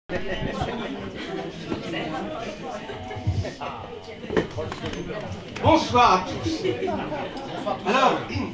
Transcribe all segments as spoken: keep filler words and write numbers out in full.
Bonsoir à tous. Alors,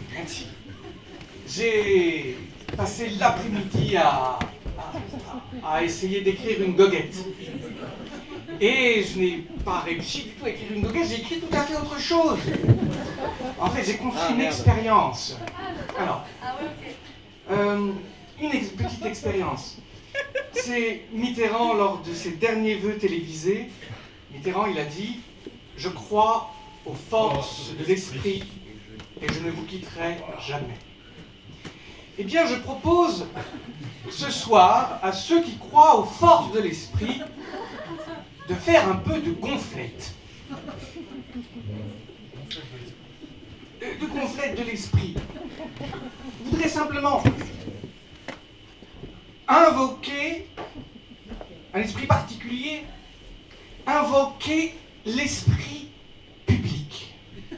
j'ai passé l'après-midi à, à, à essayer d'écrire une goguette. Et je n'ai pas réussi du tout à écrire une goguette, j'ai écrit tout à fait autre chose. En fait, j'ai confié une expérience. Alors, euh, une ex- petite expérience. C'est Mitterrand, lors de ses derniers vœux télévisés, Mitterrand, il a dit « Je crois aux forces de l'esprit et je ne vous quitterai jamais ». Eh bien, je propose ce soir à ceux qui croient aux forces de l'esprit de faire un peu de gonflette. De, de gonflette de l'esprit. Je voudrais simplement invoquer un esprit particulier, invoquer l'esprit public.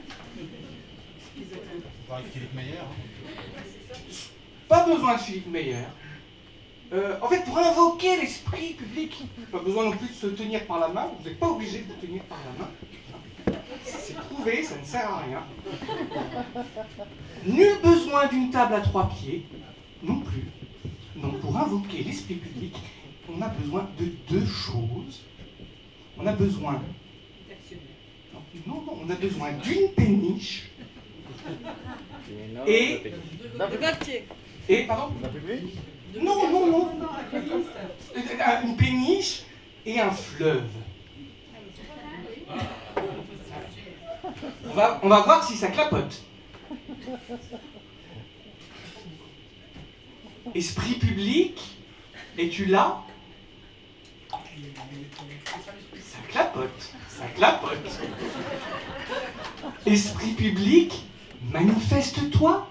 Philippe Meyer. Pas besoin de Philippe Meyer. Euh, en fait, pour invoquer l'esprit public, pas besoin non plus de se tenir par la main, vous n'êtes pas obligé de vous tenir par la main. C'est prouvé, ça ne sert à rien. Nul besoin d'une table à trois pieds, non plus. Non, pour invoquer l'esprit public, on a besoin de deux choses. On a besoin... Non, non, on a besoin d'une péniche et... De papier. Et, pardon ? Non, non, non. Une péniche et un fleuve. On va, on va voir si ça clapote. Esprit public, es-tu là? Ça clapote, ça clapote. Esprit public, manifeste-toi.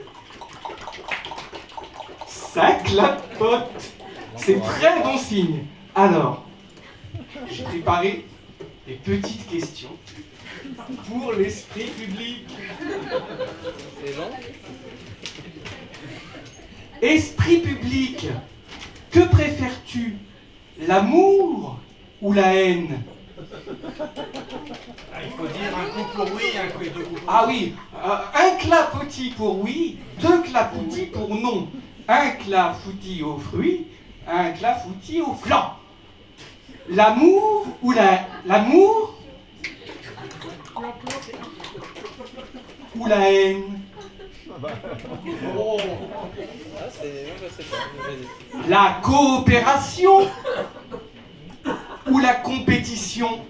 Ça clapote. C'est très bon signe. Alors, j'ai préparé des petites questions pour l'esprit public. C'est bon? Esprit public, que préfères-tu? L'amour ou la haine? Ah, il faut dire un coup pour oui, un coup deux coups pour Ah oui, euh, un clapotis pour oui, deux clapotis pour non. Un clafoutis aux fruits, un clafoutis au flanc. L'amour ou la... L'amour ou la haine? Oh. Ah, c'est... Non, je sais pas. Vas-y. La coopération ou la compétition?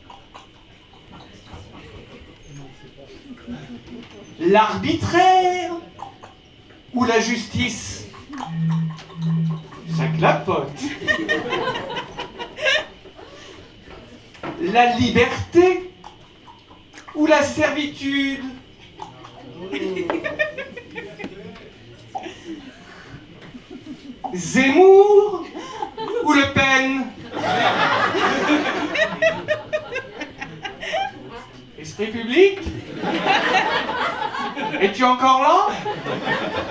L'arbitraire ou la justice? Ça clapote. La liberté ou la servitude? Zemmour ou Le Pen? Esprit public? Es-tu encore là?